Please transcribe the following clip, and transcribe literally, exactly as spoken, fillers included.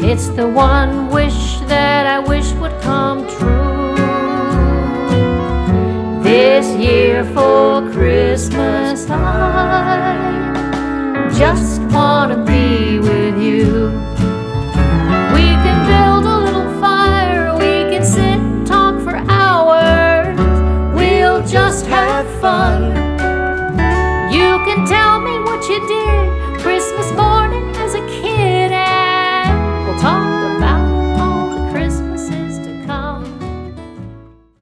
It's the one wish that I wish would come true this year for Christmas.